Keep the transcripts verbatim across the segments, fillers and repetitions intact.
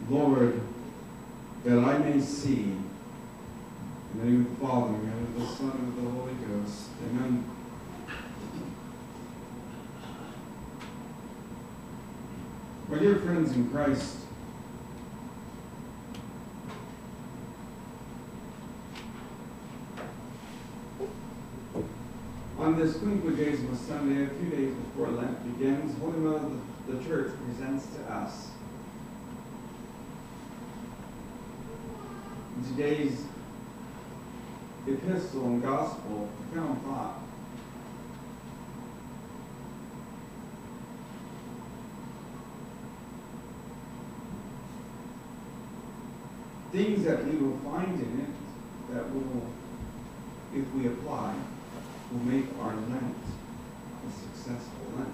Lord, that I may see. In the name of the Father, and of the Son, and of the Holy Ghost. Amen. My dear friends in Christ, on this Quinquagesima Sunday, a few days before Lent begins, Holy Mother of the Church presents to us in today's epistle and gospel profound thought. Things that we will find in it that will, if we apply, will make our Lent a successful Lent.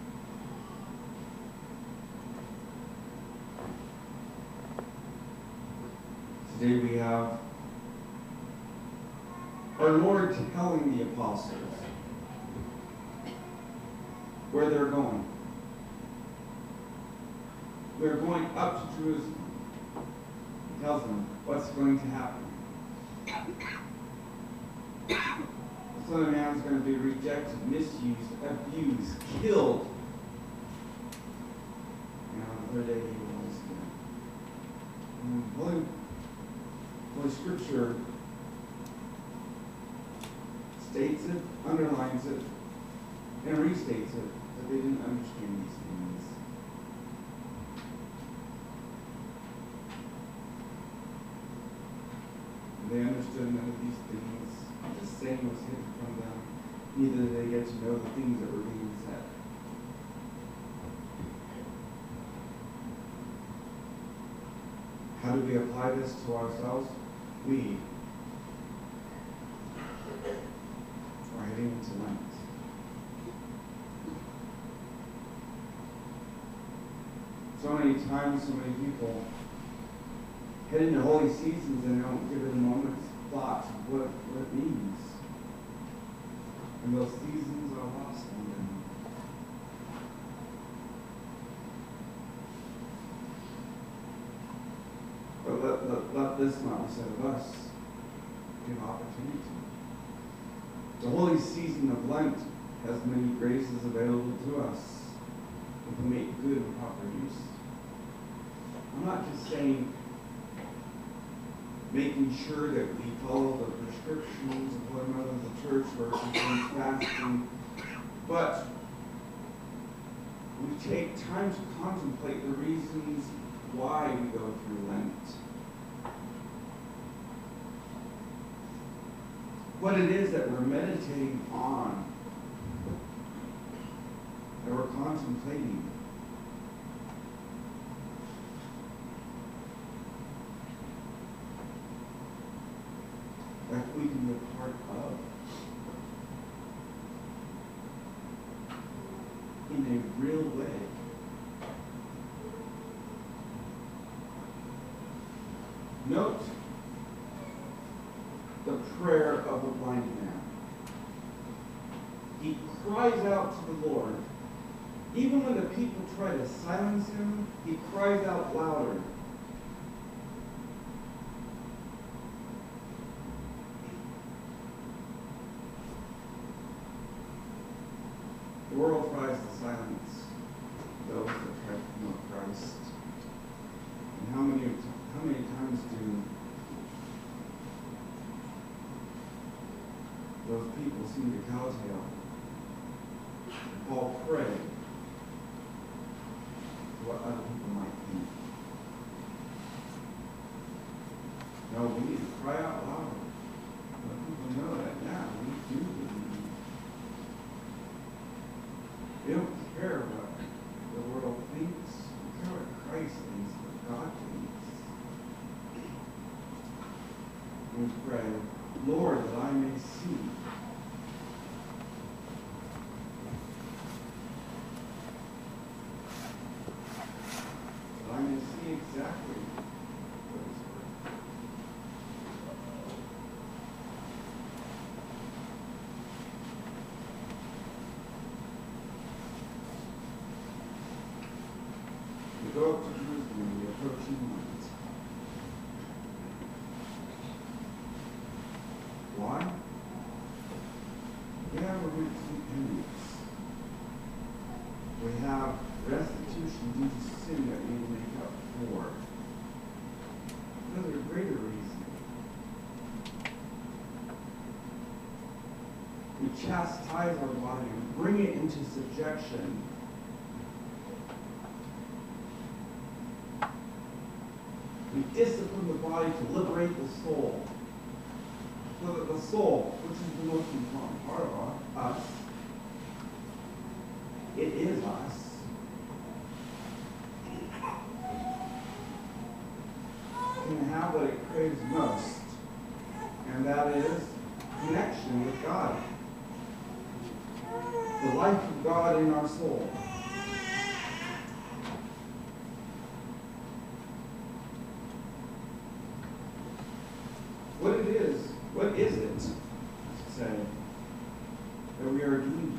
Today we have our Lord telling the apostles where they're going. They're going up to Jerusalem. He tells them what's going to happen. The Son of Man is going to be rejected, misused, abused, killed. And on the third day he will rise again. Holy, Holy Scripture states it, underlines it, and restates it, that they didn't understand these things. They understood none of these things. The same was hidden from them. Neither did they get to know the things that were being said. How do we apply this to ourselves? We are heading into Lent. So many times, so many people head into holy seasons and they don't give it a moment's thought of what, what it means. And those seasons are lost on them. But let, let, let this not be said of us. Give opportunity. The holy season of Lent has many graces available to us if we make good and proper use. I'm not just saying making sure that we follow the prescriptions of Holy Mother of the Church where it concerns fasting, but we take time to contemplate the reasons why we go through Lent. What it is that we're meditating on, that we're contemplating. That we can be a part of in a real way. Note the prayer of the blind man. He cries out to the Lord. Even when the people try to silence him, he cries out louder. The world tries to silence those that try to promote Christ. And how many, how many times do those people seem to cowtail? Paul pray what other people might think. No, we need to cry out louder. Let people know that, yeah, we do believe. They don't care what the world thinks. They care what Christ thinks, what God thinks. We pray, Lord, that I may see. That I may see exactly what is worth. We go up to Jerusalem, we approach Him. chastise our body and bring it into subjection. We discipline the body to liberate the soul. So that the soul, which is the most important part of us, it is us, can have what it craves most, and that is connection with God. The life of God in our soul. What it is, what is it, I should say, that we are doing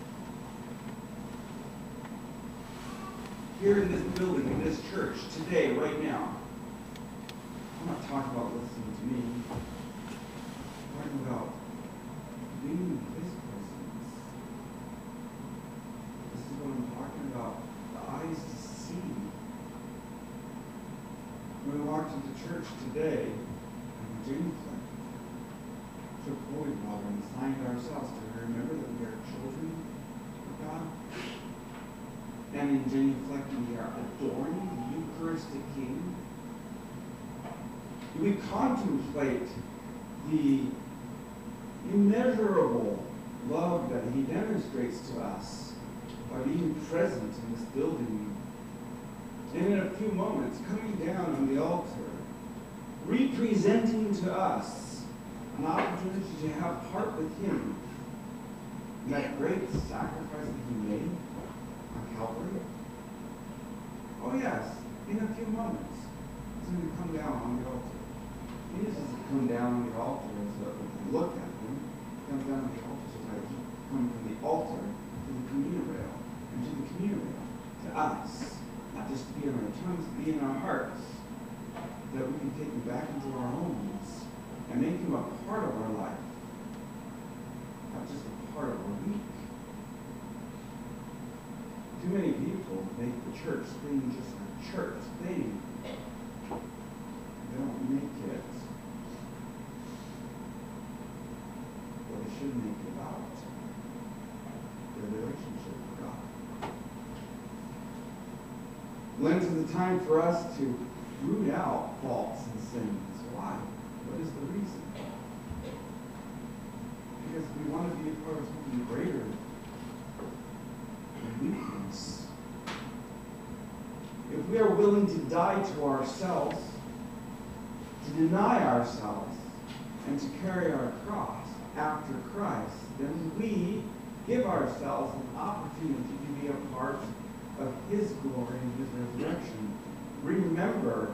here? Here in this building, in this church, today, right now. I'm not talking about listening to me. I'm talking about being in His presence. This is what I'm talking about. The eyes to see. When we walked into church today, and genuflect, took holy water and signed ourselves to remember that we are children of God. And in genuflecting, we are adoring the Eucharistic King. We contemplate the immeasurable love that He demonstrates to us by being present in this building. And in a few moments, coming down on the altar, representing to us an opportunity to have part with Him in that great sacrifice that He made on Calvary. Oh yes, in a few moments, He's going to come down on the altar. He doesn't come down on the altar as a look at Him. He comes down on the altar so that He comes from the altar to the communion rail, and to the communion rail, to us. Not just to be in our tongues, to be in our hearts. That we can take Him back into our homes and make Him a part of our life. Not just a part of our week. Too many people make the church thing just a church thing. They don't make it what they should make it about. Their relationship with God. Lent is a time for us to root out faults and sins. Why? What is the reason? Because we want to be a part of something greater than weakness. If we are willing to die to ourselves, to deny ourselves, and to carry our cross after Christ, then we give ourselves an opportunity to be a part of His glory and His resurrection. Remember,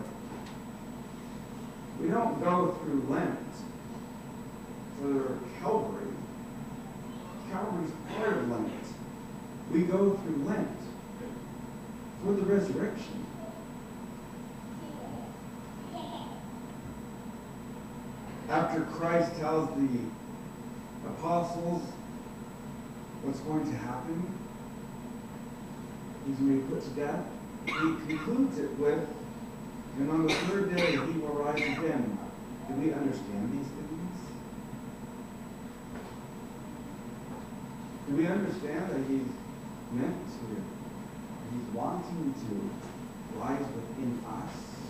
we don't go through Lent for Calvary. Calvary's part of Lent. We go through Lent for the resurrection. After Christ tells the apostles what's going to happen, He's going to be put to death. He concludes it with, and on the third day He will rise again. Do we understand these things? Do we understand that He's meant to, He's wanting to rise within us?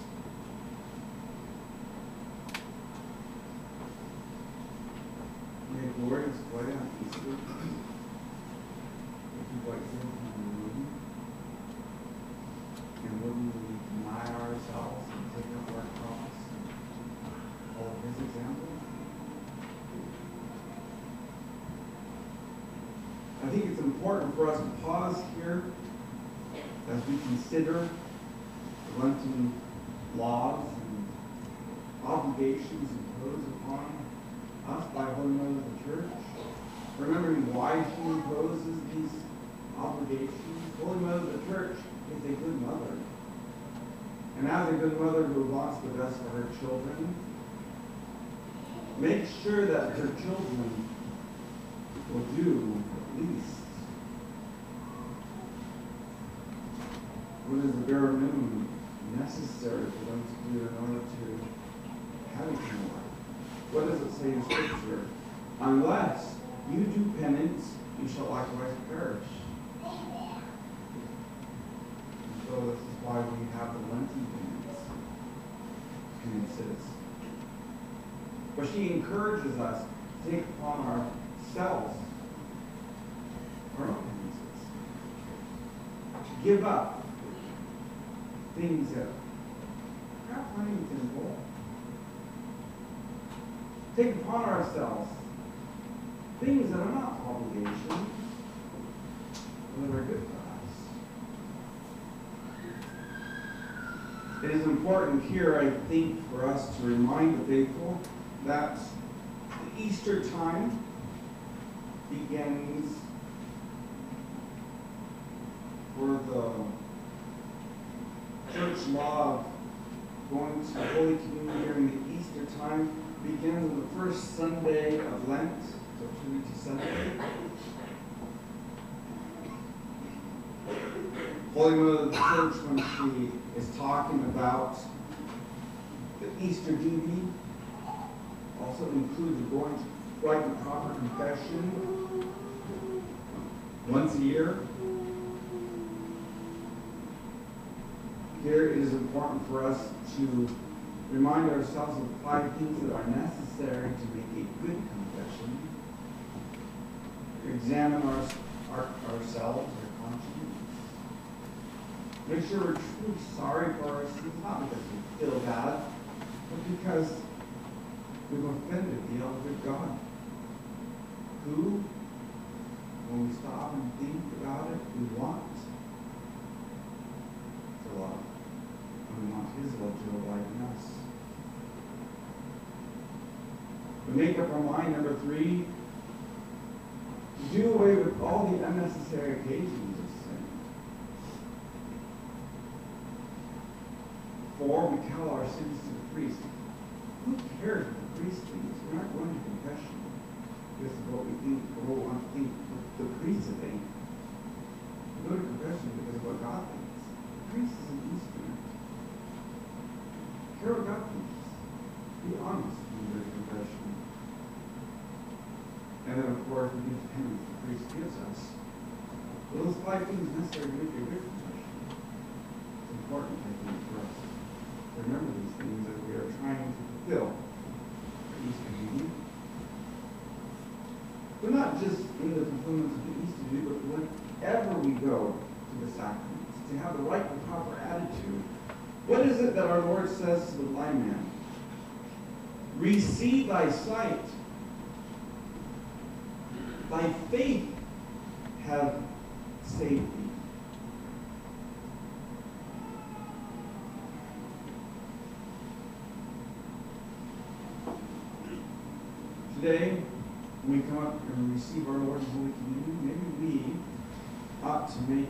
May glory display on Easter. If you'd like to come in the room, and wouldn't we deny ourselves and take up our cross and follow His example? I think it's important for us to pause here as we consider the Lenten laws and obligations imposed upon us by Holy Mother of the Church, remembering why she imposes these obligations. Holy Mother of the Church is a good mother. And as a good mother who wants the best for her children, makes sure that her children will do at least what is the bare minimum necessary for them to do in order to have eternal life. What does it say in Scripture? Unless you do penance weaknesses. But she encourages us to take upon ourselves our own weaknesses. To give up things that we're not finding simple. Take upon ourselves things that are not obligations, but that are good for us. It is important here, I think, for us to remind the faithful that the Easter time begins for the church law of going to Holy Communion during the Easter time begins on the first Sunday of Lent, so two weeks of Sunday. Holy Mother of the Church, when she is talking about the Easter duty, also includes going to write the proper confession once a year. Here it is important for us to remind ourselves of five things that are necessary to make a good confession. Examine our, our, ourselves, our conscience. Make sure we're truly sorry for our sins, not because we feel bad, but because we've offended the elder God, who, when we stop and think about it, we want to love. And we want his love to abide in us. We make up our mind, number three, to do away with all the unnecessary occasions of sin. Four, we tell our sins to the priest. Who cares what the priest thinks? We're not going to confession because of what we think or what we want to think the priest think. We go to confession because of what God thinks. The priest is an instrument. Care what God thinks. Be honest when you go to confession. And then, of course, we give penance the priest gives us. Well, those five things necessary to make a good confession. It's important, I think, for us to remember these things as we are trying to fulfill our Easter duty. But not just in the fulfillment of the Easter duty, but whenever we go to the sacraments, to have the right and proper attitude. What is it that our Lord says to the blind man? Receive thy sight. Thy faith have saved thee. Today, when we come up and receive our Lord in Holy Communion, maybe we ought to make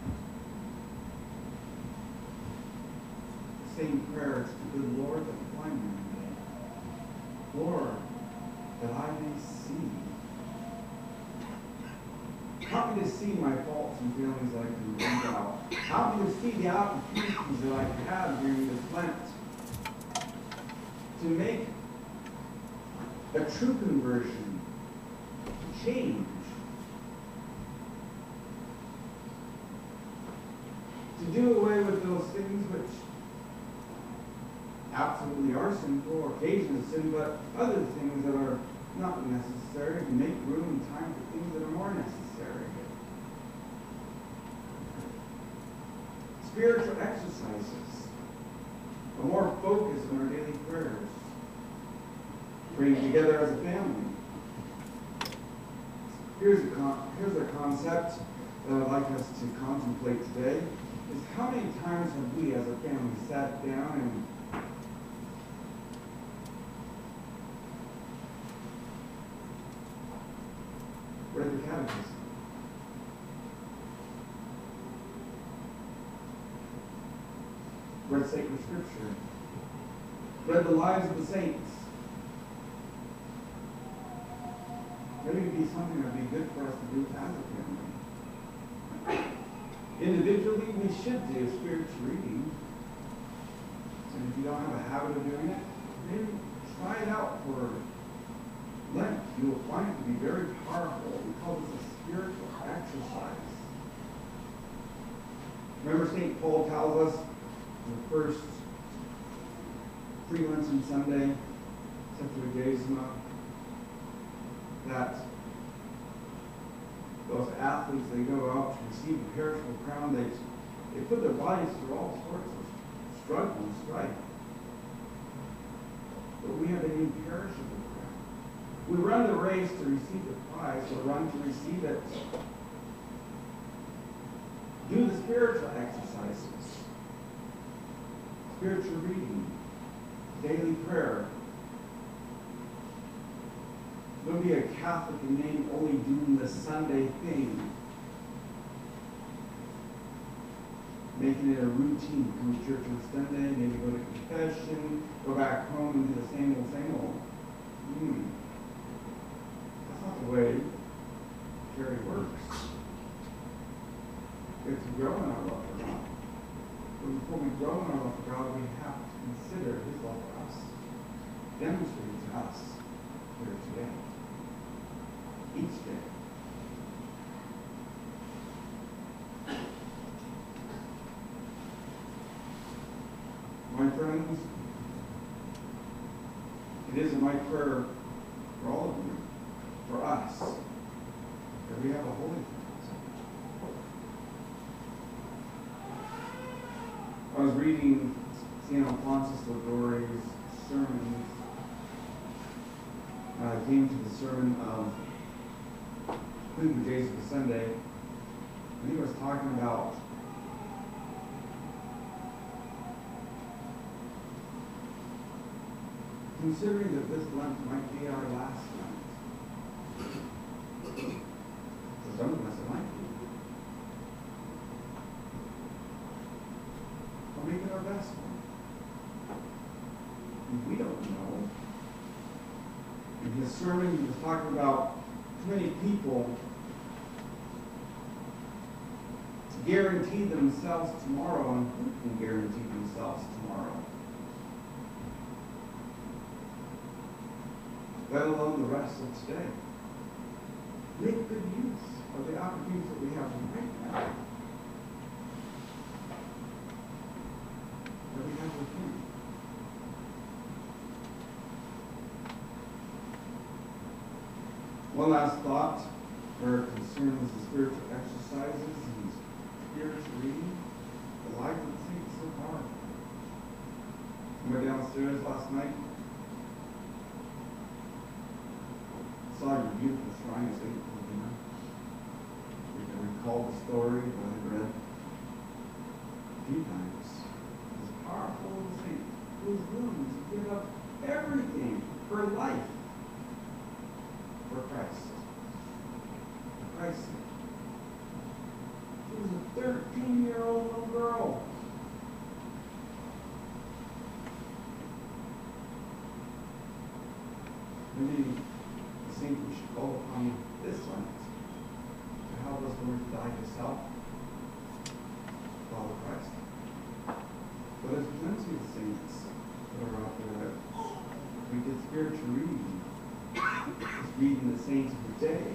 the same prayer to the good Lord that the blind man made. Lord, that I may see. Help me to see my faults and feelings that I can bring out. Help me to see the opportunities that I have during this Lent to make a true conversion, to change, to do away with those things which absolutely are sinful, or occasionally sin, but other things that are not necessary, to make room and time for things that are more necessary. Spiritual exercises, a more focus on our daily prayers, praying together as a family. Here's a, con here's a concept that I'd like us to contemplate today, is how many times have we as a family sat down and read the catechism? Read sacred scripture, read the lives of the saints. Maybe it would be something that would be good for us to do as a family. Individually, we should do spiritual reading. And if you don't have a habit of doing it, maybe try it out for Lent. You will find it to be very powerful. We call this a spiritual exercise. Remember, Saint Paul tells us in the first free lunch on Sunday, Septuagesima, that those athletes, they go out to receive a perishable crown, they, they put their bodies through all sorts of struggle and strife. But we have an imperishable crown. We run the race to receive the prize, or run to receive it. Do the spiritual exercises, spiritual reading, daily prayer. Don't be a Catholic in name, only doing the Sunday thing, making it a routine. Come to church on Sunday, maybe go to confession, go back home and do the same old, same old. Hmm. That's not the way charity works. We have to grow in our love for God. But before we grow in our love for God, we have to consider His love for us, demonstrated to us here today, each day. My friends, it is my prayer for all of you, for us, that we have a holy friend. I was reading Saint Alphonsus Liguori's sermons. I uh, came to the sermon of Whom the Days of the Sunday, and he was talking about considering that this Lent might be our last Lent. For some of us, it might be. Or make it our best one. And we don't know. In his sermon, he was talking about too many people guarantee themselves tomorrow, and who can guarantee themselves tomorrow? Let alone the rest of today. Make good use of the opportunities that we have right now, that we have with Him. One last thought where it concerns the spiritual exercises and spiritual reading. The life of the saints is so powerful. I went downstairs last night. Saw your beautiful shrine of Saint Philomena. You can recall the story that I read a few times. This powerful saint who was willing to give up everything for life for Christ. For Christ's sake. She was a thirteen-year-old little girl. Maybe the saint we should call upon this Lent to help us learn to die to self, follow Christ. But there's plenty of saints that are out there that we did spiritual reading, just reading the saints of the day.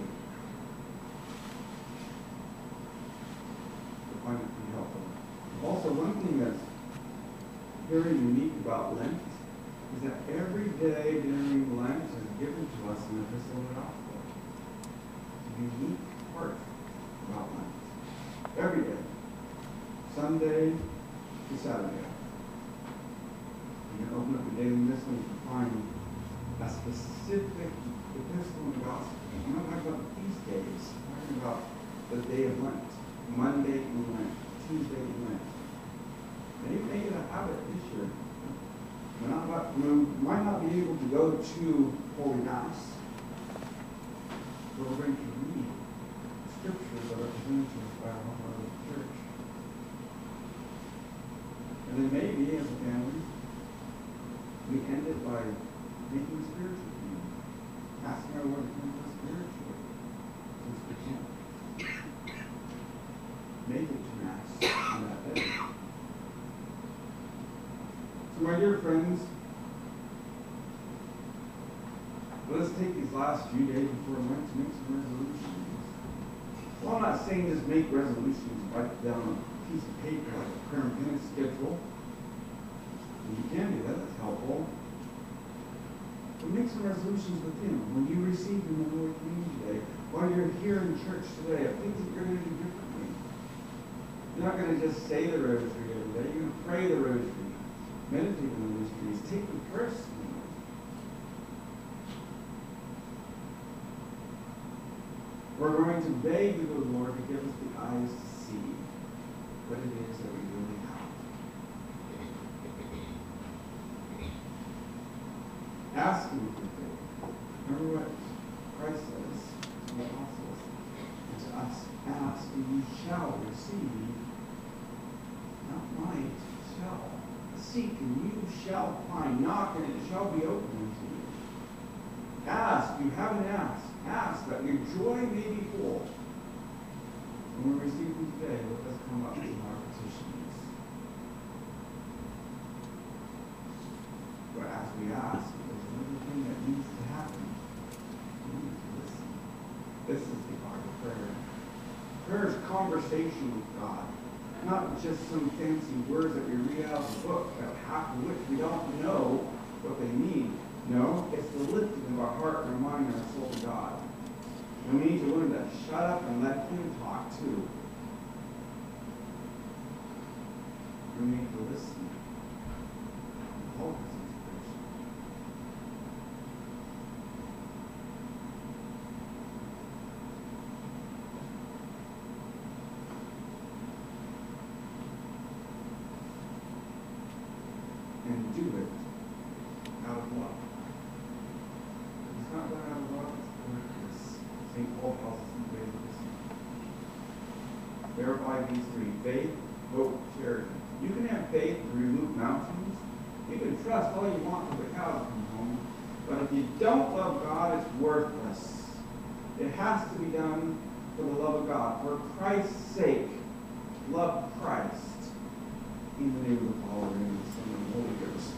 I find it pretty helpful. Also, one thing that's very unique about Lent is that every day during Lent is given to us an epistle of the gospel. It's a unique part about Lent. Every day. Sunday to Saturday. You can open up the daily missal and you can find a specific epistle in the gospel. I'm not talking about the feast days. I'm talking about the day of Lent. Monday in Lent. Tuesday in Lent. Maybe make it a habit this year. We're not, we might not be able to go to Holy Mass, but we're going to read scriptures that are presented to us by our Mother Church. And then maybe, as a family, we end it by making spiritual communion, asking our Lord to come to us spiritually, since we can't make it to Mass on that day. So my dear friends, let us take these last few days before Lent to make some resolutions. Well, I'm not saying just make resolutions, write down on a piece of paper like a prayer and penance schedule. And you can do that, that's helpful. make some resolutions with Him. When you receive Him in the Lord Communion today, while you're here in church today, of things that you're going to do differently. You're not going to just say the rosary every day. You're going to pray the rosary, meditate on the mysteries, take them personally. We're going to beg the Lord to give us the eyes to see what it is that we really have. Ask Him for faith. Remember what Christ says to the apostles and to us. Ask and you shall receive. Not might, shall. Seek and you shall find. Knock and it shall be opened unto you. Ask, you haven't asked. Ask that your joy may be full. When we receive them today, let us come up to our petitions. But as we ask, there's another thing that needs to happen. We need to listen. This is the art of prayer. Prayer is conversation with God. Not just some fancy words that we read out of the book, that half of which we don't know what they mean. No, it's the lifting of our heart and our mind and our soul to God. And we need to learn to shut up and let Him talk too. We need to listen. Hold His inspiration. And do it out of love. It's not done out of love, it's done because Saint Paul calls us in faith. Verify these three: faith, hope, charity. You can have faith to remove mountains. You can trust all you want till the cows come home. But if you don't love God, it's worthless. It has to be done for the love of God. For Christ's sake, love Christ in the name of the Father, and the Son, and the Holy Ghost.